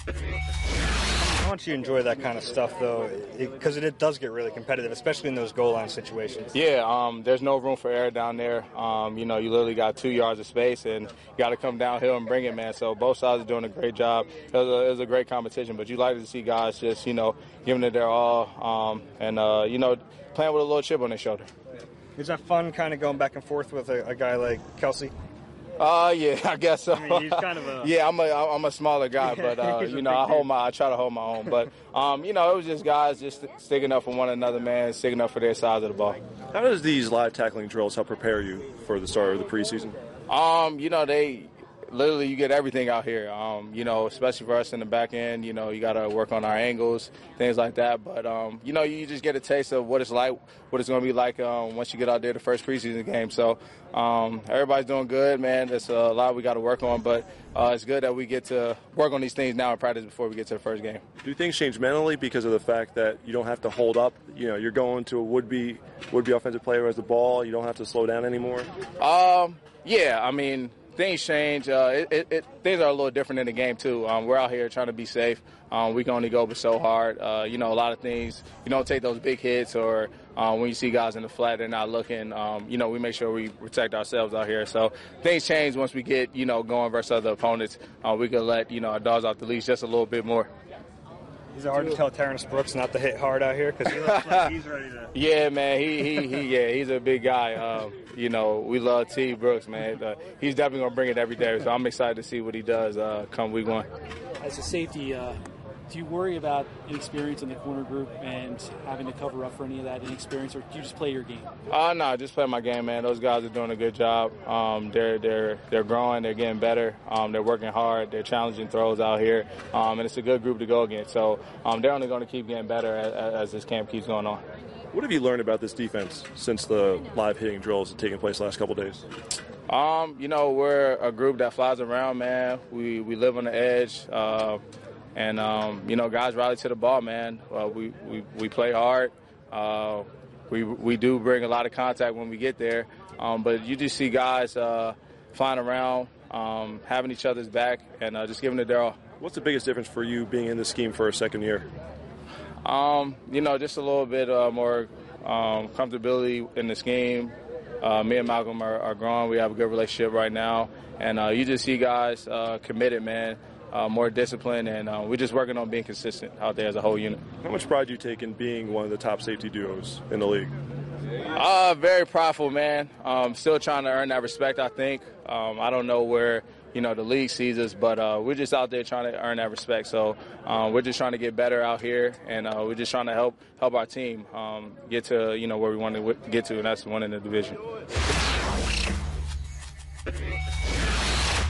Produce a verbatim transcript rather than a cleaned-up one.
How much do you enjoy that kind of stuff, though? Because it, it, it does get really competitive, especially in those goal line situations. Yeah, um, there's no room for error down there. Um, you know, you literally got two yards of space, and you got to come downhill and bring it, man. So both sides are doing a great job. It was a, it was a great competition, but you like to see guys just, you know, giving it their all um, and, uh, you know, playing with a little chip on their shoulder. Is that fun kind of going back and forth with a, a guy like Kelsey? Uh, yeah, I guess so. I mean, he's kind of a... yeah, I'm a I'm a smaller guy, but uh, you know, I hold my I try to hold my own. But um, you know, it was just guys just sticking up for one another, man, sticking up for their sides of the ball. How does these live tackling drills help prepare you for the start of the preseason? Um, you know, they literally you get everything out here. Um, you know, especially for us in the back end, you know, you got to work on our angles, things like that. But um, you know, you just get a taste of what it's like, what it's going to be like um, once you get out there the first preseason game. So um, everybody's doing good, man. There's a lot we got to work on, but uh, it's good that we get to work on these things now in practice before we get to the first game. Do things change mentally because of the fact that you don't have to hold up? You know, you're going to a would-be would-be offensive player who has the ball. You don't have to slow down anymore. Um, yeah, I mean. Things change. Uh, it, it, it, things are a little different in the game, too. Um, we're out here trying to be safe. Um, we can only go but so hard. Uh, you know, a lot of things, you don't take those big hits or uh, when you see guys in the flat, they're not looking. Um, you know, we make sure we protect ourselves out here. So things change once we get, you know, going versus other opponents. Uh, we can let, you know, our dogs off the leash just a little bit more. Is it hard to tell Terrence Brooks not to hit hard out here? Because he looks like he's ready to... Yeah, man, he, he, he, yeah, he's a big guy. Um, you know, we love T. Brooks, man. Uh, he's definitely going to bring it every day, so I'm excited to see what he does uh, come week one. As a safety, uh, do you worry about inexperience in the corner group and having to cover up for any of that inexperience, or do you just play your game? Uh, no, just play my game, man. Those guys are doing a good job. Um, they're they're they're growing. They're getting better. Um, they're working hard. They're challenging throws out here, um, and it's a good group to go against. So um, they're only going to keep getting better as, as this camp keeps going on. What have you learned about this defense since the live hitting drills have taken place the last couple of days? Um, you know, we're a group that flies around, man. We we live on the edge. Uh, And, um, you know, guys rally to the ball, man. Uh, we, we, we play hard. Uh, we we do bring a lot of contact when we get there. Um, but you just see guys uh, flying around, um, having each other's back, and uh, just giving it their all. What's the biggest difference for you being in this scheme for a second year? Um, you know, just a little bit uh, more um, comfortability in the scheme. Uh, me and Malcolm are, are growing. We have a good relationship right now. And uh, you just see guys uh, committed, man. Uh, more discipline, and uh, we're just working on being consistent out there as a whole unit. How much pride do you take in being one of the top safety duos in the league? Uh, very prideful, man. Um, still trying to earn that respect, I think. Um, I don't know where, you know, the league sees us, but uh, we're just out there trying to earn that respect. So um, we're just trying to get better out here, and uh, we're just trying to help help our team um, get to, you know, where we want to get to, and that's winning the division.